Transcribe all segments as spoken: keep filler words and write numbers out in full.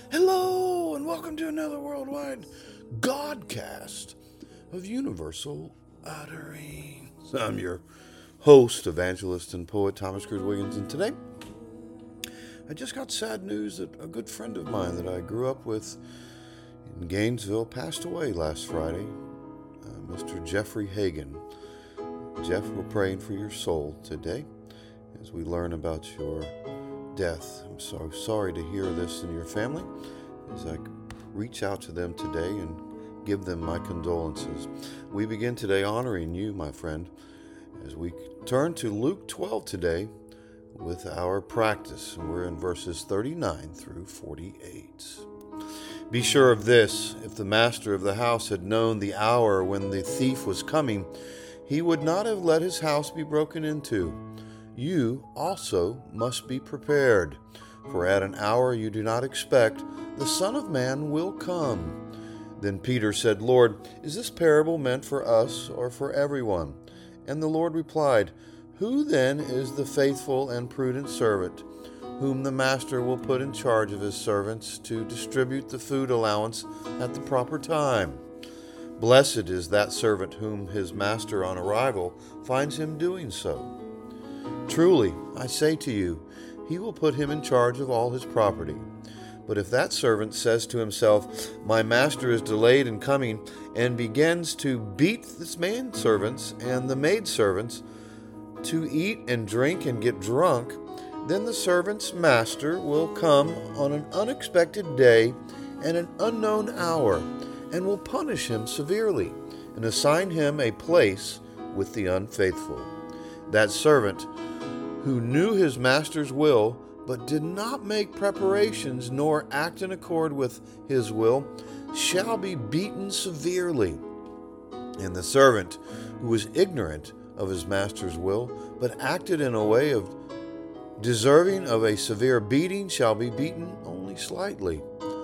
Hello, and welcome to another worldwide Godcast of Universal Utterings. I'm your host, evangelist, and poet Thomas Cruz Wiggins, and today I just got sad news that a good friend of mine that I grew up with in Gainesville passed away last Friday, uh, Mister Jeffrey Hagan. Jeff, we're praying for your soul today as we learn about your death. I'm so sorry to hear this in your family as I reach out to them today and give them my condolences. We begin today honoring you, my friend, as we turn to Luke twelve today with our practice. And we're in verses thirty-nine through forty-eight. Be sure of this, if the master of the house had known the hour when the thief was coming, he would not have let his house be broken into. You also must be prepared, for at an hour you do not expect, the Son of Man will come. Then Peter said, Lord, is this parable meant for us or for everyone? And the Lord replied, Who then is the faithful and prudent servant, whom the master will put in charge of his servants to distribute the food allowance at the proper time? Blessed is that servant whom his master on arrival finds him doing so. Truly, I say to you, he will put him in charge of all his property. But if that servant says to himself, My master is delayed in coming, and begins to beat this manservants and the maidservants, to eat and drink and get drunk, then the servant's master will come on an unexpected day and an unknown hour, and will punish him severely, and assign him a place with the unfaithful. That servant who knew his master's will, but did not make preparations nor act in accord with his will, shall be beaten severely. And the servant who was ignorant of his master's will, but acted in a way of deserving of a severe beating, shall be beaten only slightly.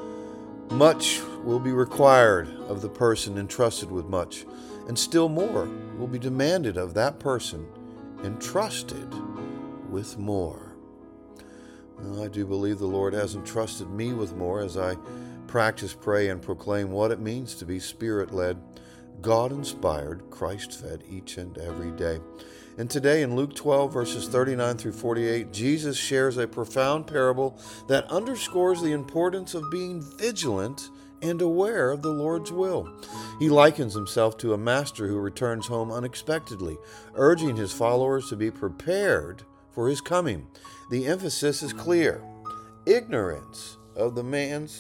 Much will be required of the person entrusted with much, and still more will be demanded of that person entrusted with more. Well, I do believe the Lord has entrusted me with more as I practice, pray, and proclaim what it means to be Spirit-led, God-inspired, Christ-fed each and every day. And today in Luke twelve, verses thirty-nine through forty-eight, Jesus shares a profound parable that underscores the importance of being vigilant and aware of the Lord's will. He likens himself to a master who returns home unexpectedly, urging his followers to be prepared for his coming. The emphasis is clear. Ignorance of the man's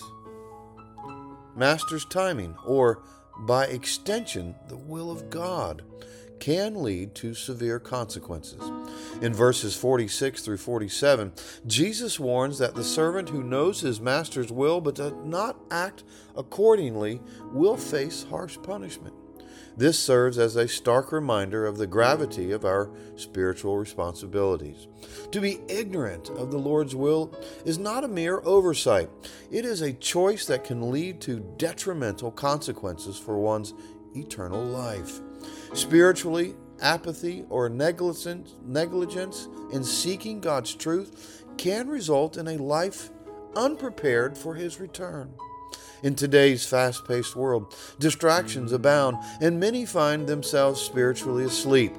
master's timing, or by extension, the will of God, can lead to severe consequences. In verses forty-six through forty-seven, Jesus warns that the servant who knows his master's will but does not act accordingly will face harsh punishment. This serves as a stark reminder of the gravity of our spiritual responsibilities. To be ignorant of the Lord's will is not a mere oversight. It is a choice that can lead to detrimental consequences for one's eternal life. Spiritually, apathy or negligence, negligence in seeking God's truth can result in a life unprepared for His return. In today's fast-paced world, distractions abound, and many find themselves spiritually asleep,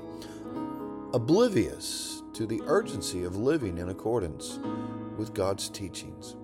oblivious to the urgency of living in accordance with God's teachings.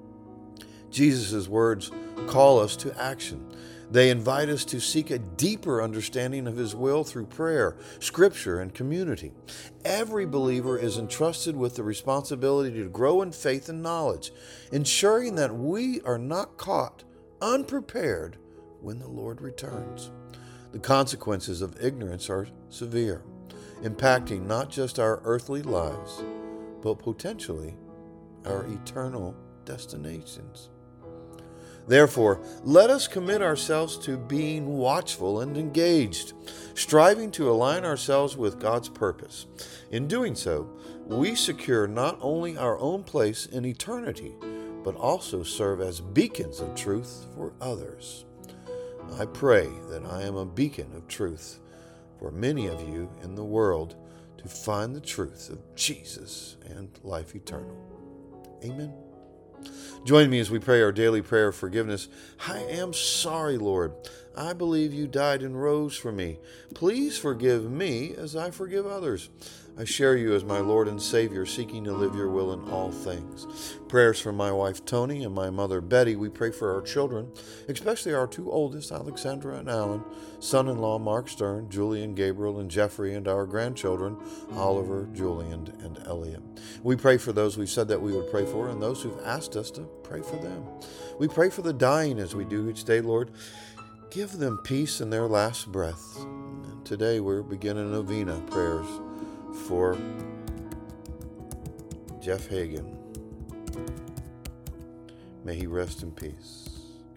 Jesus' words call us to action. They invite us to seek a deeper understanding of His will through prayer, Scripture, and community. Every believer is entrusted with the responsibility to grow in faith and knowledge, ensuring that we are not caught unprepared when the Lord returns. The consequences of ignorance are severe, impacting not just our earthly lives, but potentially our eternal destinations. Therefore, let us commit ourselves to being watchful and engaged, striving to align ourselves with God's purpose. In doing so, we secure not only our own place in eternity, but also serve as beacons of truth for others. I pray that I am a beacon of truth for many of you in the world to find the truth of Jesus and life eternal. Amen. Join me as we pray our daily prayer of forgiveness. I am sorry, Lord. I believe you died and rose for me. Please forgive me as I forgive others. I share you as my Lord and Savior, seeking to live your will in all things. Prayers for my wife Tony and my mother Betty. We pray for our children, especially our two oldest, Alexandra and Alan, son-in-law Mark Stern, Julian, Gabriel, and Jeffrey, and our grandchildren, Oliver, Julian, and Elliot. We pray for those we've said that we would pray for and those who've asked us to pray for them. We pray for the dying as we do each day, Lord. Give them peace in their last breath. And today we're beginning novena prayers for Jeff Hagan. May he rest in peace.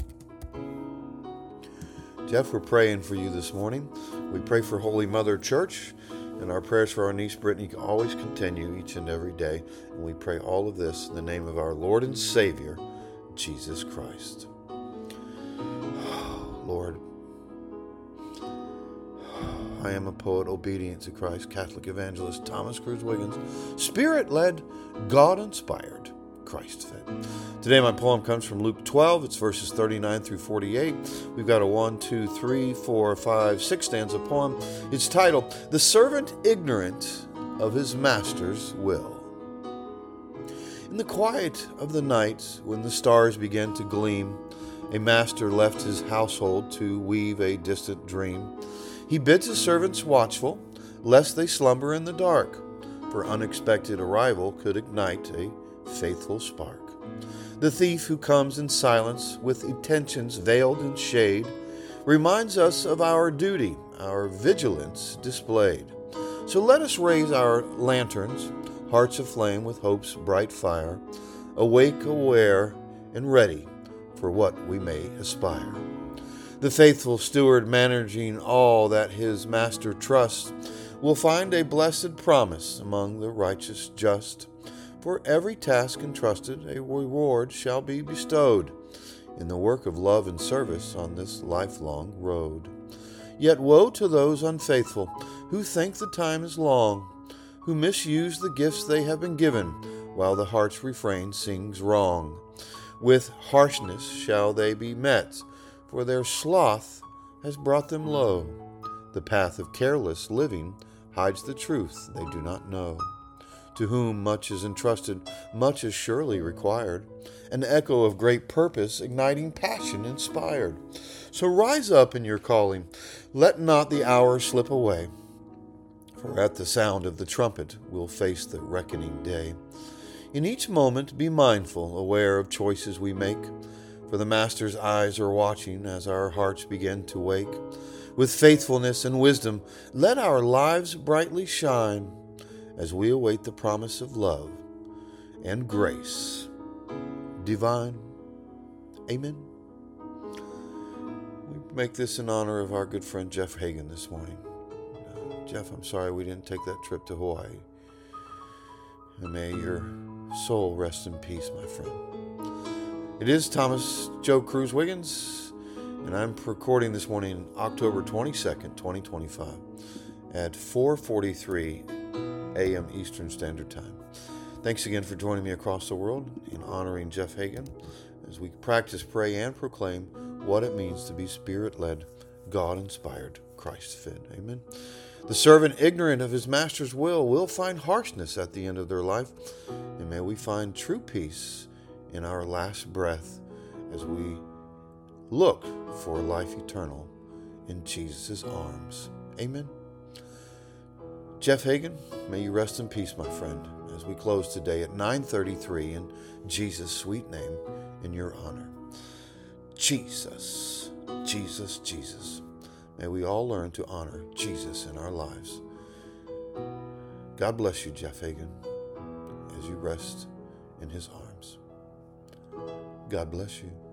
Jeff, we're praying for you this morning. We pray for Holy Mother Church, and our prayers for our niece Brittany always continue each and every day. And we pray all of this in the name of our Lord and Savior, Jesus Christ. Lord, I am a poet obedient to Christ, Catholic evangelist Thomas Cruz Wiggins, Spirit-led, God-inspired, Christ-fed. Today my poem comes from Luke twelve. It's verses thirty-nine through forty-eight. We've got a one, two, three, four, five, six stanza poem. It's titled, The Servant Ignorant of His Master's Will. In the quiet of the night, when the stars began to gleam, a master left his household to weave a distant dream. He bids his servants watchful, lest they slumber in the dark, for unexpected arrival could ignite a faithful spark. The thief who comes in silence, with intentions veiled in shade, reminds us of our duty, our vigilance displayed. So let us raise our lanterns, hearts aflame with hope's bright fire, awake, aware, and ready for what we may aspire. The faithful steward, managing all that his master trusts, will find a blessed promise among the righteous just. For every task entrusted, a reward shall be bestowed in the work of love and service on this lifelong road. Yet woe to those unfaithful who think the time is long, who misuse the gifts they have been given, while the heart's refrain sings wrong. With harshness shall they be met, for their sloth has brought them low. The path of careless living hides the truth they do not know. To whom much is entrusted, much is surely required, an echo of great purpose, igniting passion inspired. So rise up in your calling, let not the hour slip away, for at the sound of the trumpet we'll face the reckoning day. In each moment be mindful, aware of choices we make, for the Master's eyes are watching as our hearts begin to wake. With faithfulness and wisdom, let our lives brightly shine as we await the promise of love and grace divine. Amen. We make this in honor of our good friend Jeff Hagan this morning. Uh, Jeff, I'm sorry we didn't take that trip to Hawaii. And may your soul rest in peace, my friend. It is Thomas Joe Cruz Wiggins, and I'm recording this morning, October twenty-second, twenty twenty-five, at four forty-three a.m. Eastern Standard Time. Thanks again for joining me across the world in honoring Jeff Hagan as we practice, pray, and proclaim what it means to be Spirit-led, God-inspired, Christ-fed. Amen. The servant ignorant of his master's will will find harshness at the end of their life, and may we find true peace in our last breath as we look for life eternal in Jesus' arms. Amen. Jeff Hagan, may you rest in peace, my friend, as we close today at nine thirty-three in Jesus' sweet name, in your honor. Jesus, Jesus, Jesus. May we all learn to honor Jesus in our lives. God bless you, Jeff Hagan, as you rest in his arms. God bless you.